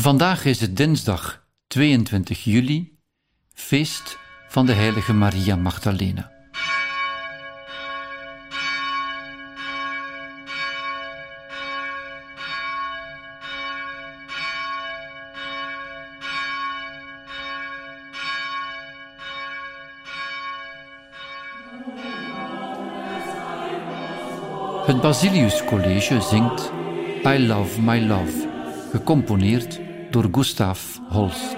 Vandaag is het dinsdag 22 juli, feest van de heilige Maria Magdalena. Het Basilius College zingt I Love My Love, gecomponeerd door Gustav Holst.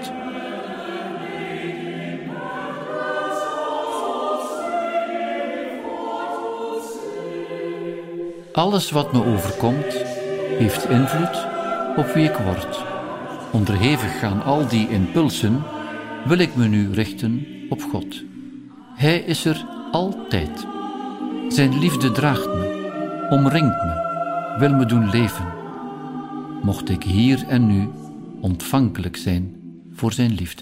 Alles wat me overkomt, heeft invloed op wie ik word. Onderhevig aan al die impulsen wil ik me nu richten op God. Hij is er altijd. Zijn liefde draagt me, omringt me, wil me doen leven. Mocht ik hier en nu ontvankelijk zijn voor zijn liefde.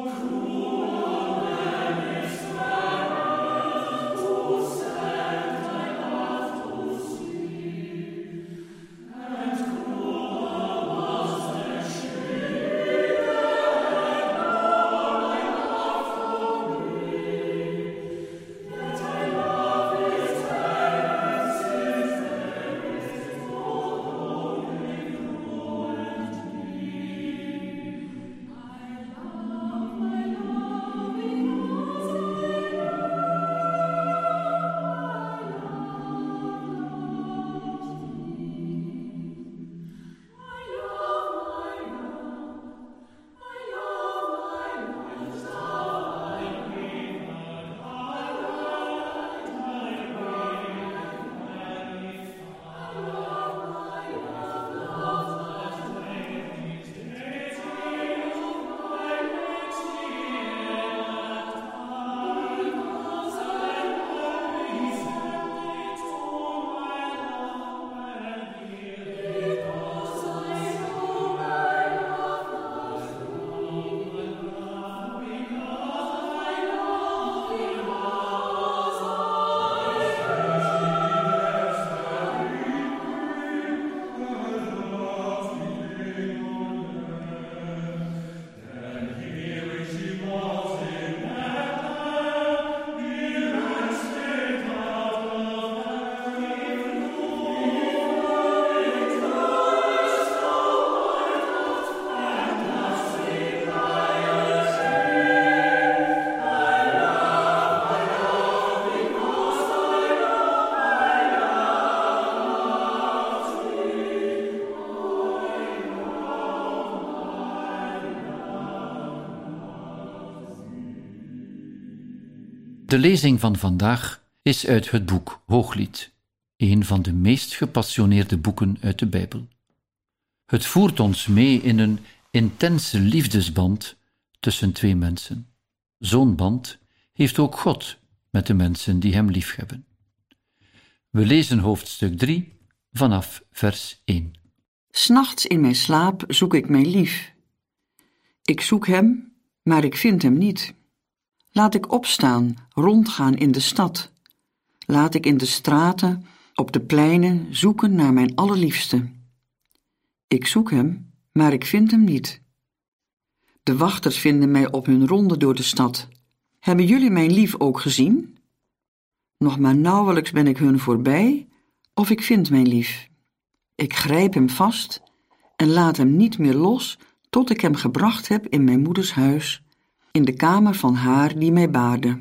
De lezing van vandaag is uit het boek Hooglied, een van de meest gepassioneerde boeken uit de Bijbel. Het voert ons mee in een intense liefdesband tussen twee mensen. Zo'n band heeft ook God met de mensen die hem liefhebben. We lezen hoofdstuk 3 vanaf vers 1. 'S Nachts in mijn slaap zoek ik mijn lief. Ik zoek hem, maar ik vind hem niet. Laat ik opstaan, rondgaan in de stad. Laat ik in de straten, op de pleinen zoeken naar mijn allerliefste. Ik zoek hem, maar ik vind hem niet. De wachters vinden mij op hun ronde door de stad. Hebben jullie mijn lief ook gezien? Nog maar nauwelijks ben ik hun voorbij, of ik vind mijn lief. Ik grijp hem vast en laat hem niet meer los tot ik hem gebracht heb in mijn moeders huis, in de kamer van haar die mij baarde.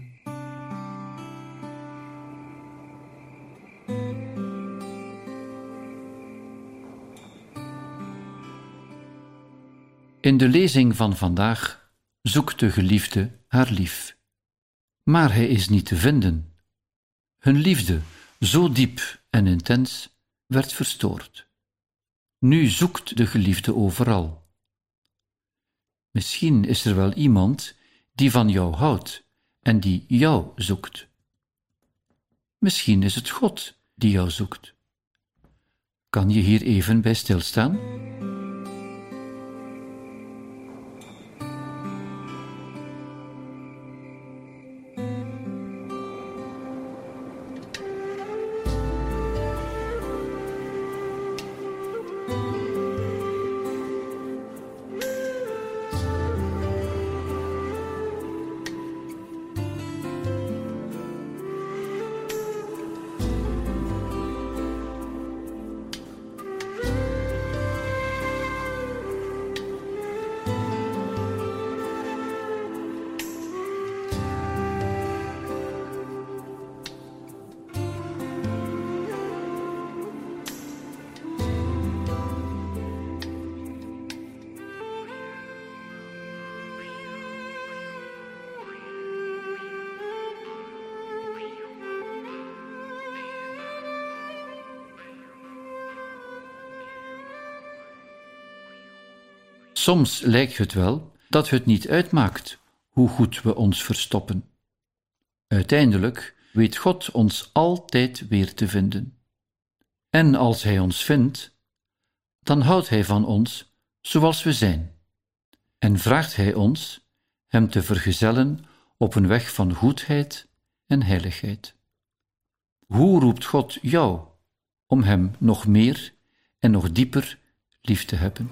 In de lezing van vandaag zoekt de geliefde haar lief. Maar hij is niet te vinden. Hun liefde, zo diep en intens, werd verstoord. Nu zoekt de geliefde overal. Misschien is er wel iemand die van jou houdt en die jou zoekt. Misschien is het God die jou zoekt. Kan je hier even bij stilstaan? Soms lijkt het wel dat het niet uitmaakt hoe goed we ons verstoppen. Uiteindelijk weet God ons altijd weer te vinden. En als Hij ons vindt, dan houdt Hij van ons zoals we zijn en vraagt Hij ons Hem te vergezellen op een weg van goedheid en heiligheid. Hoe roept God jou om Hem nog meer en nog dieper lief te hebben?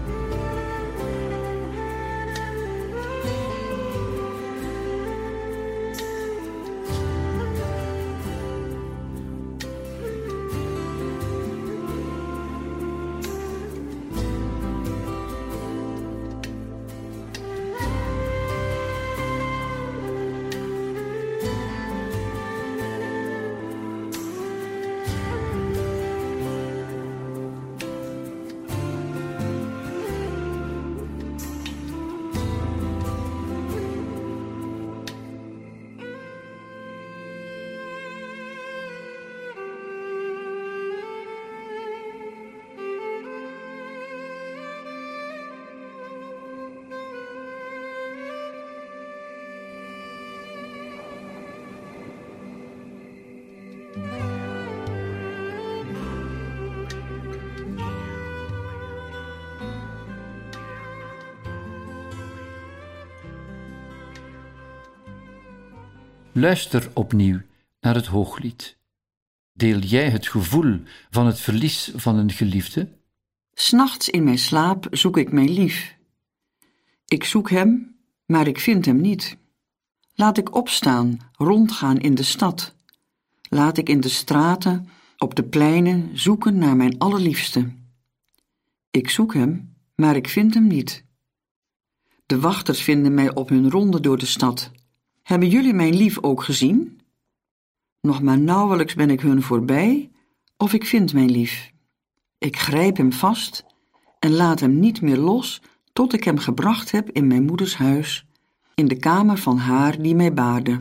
Luister opnieuw naar het Hooglied. Deel jij het gevoel van het verlies van een geliefde? 'S Nachts in mijn slaap zoek ik mijn lief. Ik zoek hem, maar ik vind hem niet. Laat ik opstaan, rondgaan in de stad. Laat ik in de straten, op de pleinen zoeken naar mijn allerliefste. Ik zoek hem, maar ik vind hem niet. De wachters vinden mij op hun ronde door de stad. Hebben jullie mijn lief ook gezien? Nog maar nauwelijks ben ik hun voorbij, of ik vind mijn lief. Ik grijp hem vast en laat hem niet meer los, tot ik hem gebracht heb in mijn moeders huis, in de kamer van haar die mij baarde.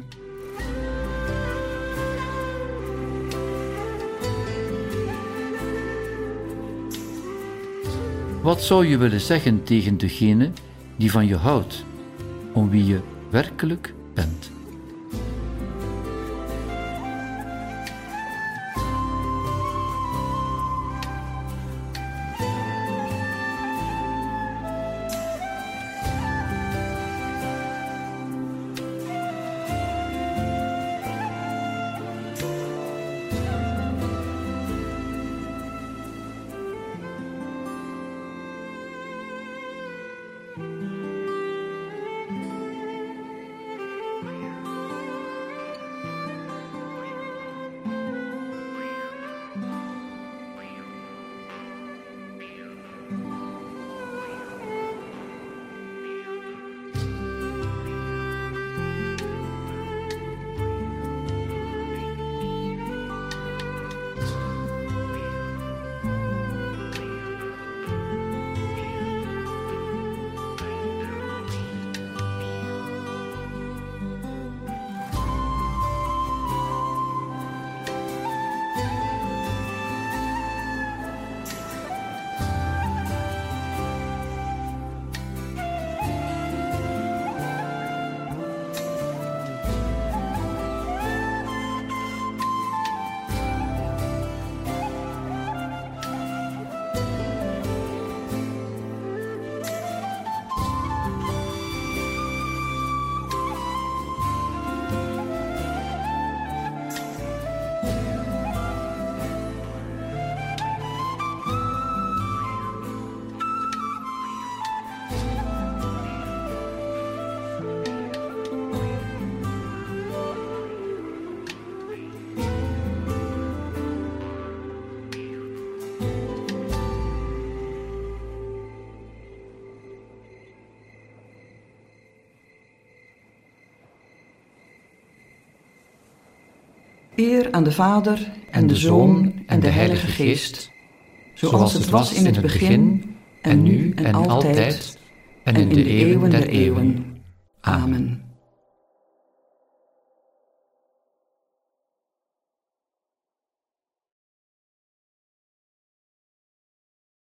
Wat zou je willen zeggen tegen degene die van je houdt, om wie je werkelijk bent? Eer aan de Vader en de Zoon en de Heilige Geest, zoals het was in het begin, en nu en altijd, en in de eeuwen der eeuwen. Amen.